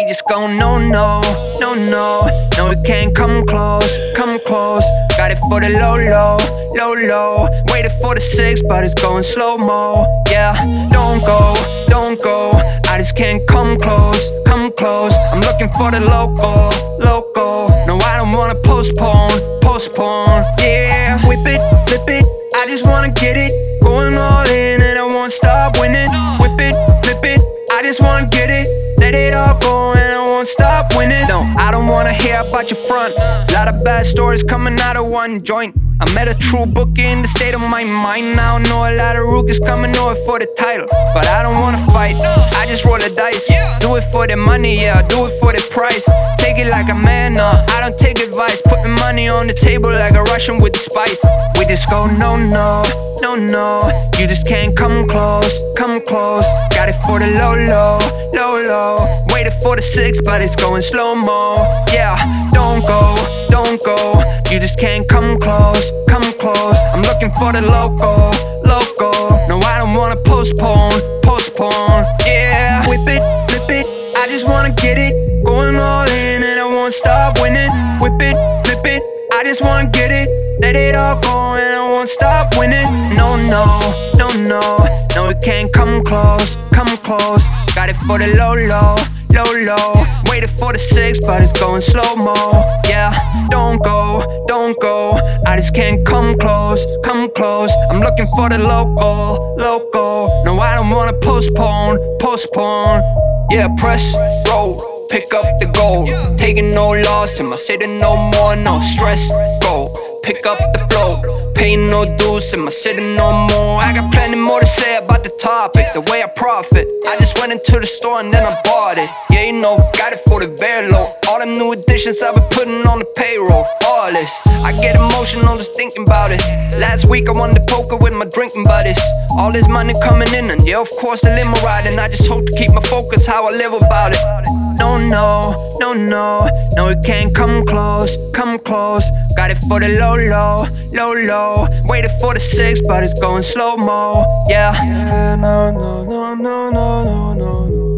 we just go no, no, no, no. No, we can't come close, come close. Got it for the low, low, low, low. Waited for the 6, but it's going slow-mo. Yeah, don't go, don't go. I just can't come close, come close. I'm looking for the local, local. No, I don't wanna postpone, postpone. Yeah, whip it, flip it. I just wanna get it, going all in and I won't stop winning. Whip it, flip it. I just wanna get it, let it all go and I won't stop winning. No, I don't wanna hear about your front. Lot of bad stories coming out of one joint. I met a true bookie in the state of my mind. Now I know a lot of rookies coming over for the title, but I don't wanna fight, I just roll the dice. Do it for the money, yeah, do it for the price. Take it like a man, I don't take advice. Putting money on the table like a Russian with the spice. We just go no, no, no, no. You just can't come close, come close. Got it for the low, low, low, low. Waited for the 6, but it's going slow-mo. Yeah, don't go, don't go. You just can't come close, come close. I'm looking for the local, local. No, I don't wanna postpone, postpone. Yeah, whip it, flip it. I just wanna get it, going all in and I won't stop winning. Whip it, flip it. I just wanna get it, let it all go and I won't stop winning. No, no, no, no. No, we can't come close, come close. Got it for the low, low, low, low. Waited for the 6, but it's going slow-mo. Yeah, don't go, don't go. I just can't come close, come close. I'm looking for the local, local. No, I don't wanna postpone, postpone. Yeah, press roll, pick up the goal. Taking no loss in my city, no more, no stress. Go, pick up the flow. Paying no dues in my city, no more. I got plenty more to say about the topic, the way I profit. I just went into the store and then I bought it. Yeah, you know, got it for the very low. All them new additions I've been putting on the payroll. All this, I get emotional just thinking about it. Last week I won the poker with my drinking buddies. All this money coming in and yeah, of course the limo riding. I just hope to keep my focus how I live about it. No, no, no, no. No, it can't come close, come close. Got it for the low, low, low, low. Waited for the 6, but it's going slow-mo. Yeah. No, no, no, no, no, no, no.